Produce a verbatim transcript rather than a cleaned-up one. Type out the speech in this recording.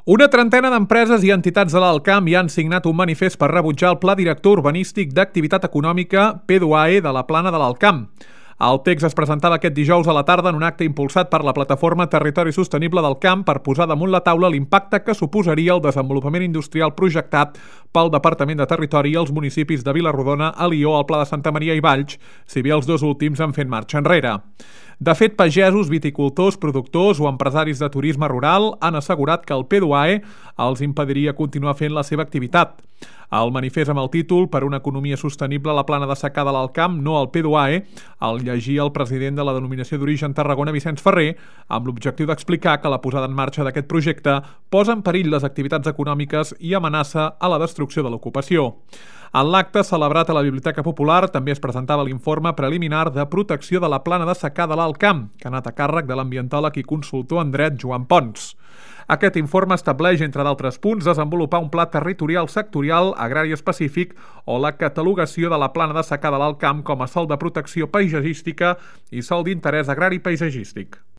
Una trentena d'empreses i entitats de l'Alt Camp ja han signat un manifest per rebutjar el Pla Director Urbanístic d'Activitat Econòmica P D U A E de la Plana de l'Alt Camp. El text es presentava aquest dijous a la tarda en un acte impulsat per la plataforma Territori Sostenible del Camp per posar damunt la taula l'impacte que suposaria el desenvolupament industrial projectat pel Departament de Territori i els municipis de Vila-rodona, Alió, el Pla de Santa Maria i Valls, si bé els dos últims han fet marxa enrere. De fet, pagesos, viticultors, productors o empresaris de turisme rural han assegurat que el P D U A E els impediria continuar fent la seva activitat. El manifest amb el títol «Per una economia sostenible a la plana de secà de l'Alt Camp, no al P D U A E», el llegia el president de la denominació d'origen Tarragona, Vicenç Ferrer, amb l'objectiu d'explicar que la posada en marxa d'aquest projecte posa en perill les activitats econòmiques i amenaça a la destrucció de l'ocupació. En l'acte celebrat a la Biblioteca Popular també es presentava l'informe preliminar de protecció de la plana de secà de l'Alt Camp, que ha anat a càrrec de l'ambientòleg i consultor en dret Joan Pons. Aquest informe estableix, entre d'altres punts, desenvolupar un pla territorial sectorial agrari específic o la catalogació de la plana de secà de l'Alt Camp com a sòl de protecció paisatgística i sòl d'interès agrari paisatgístic.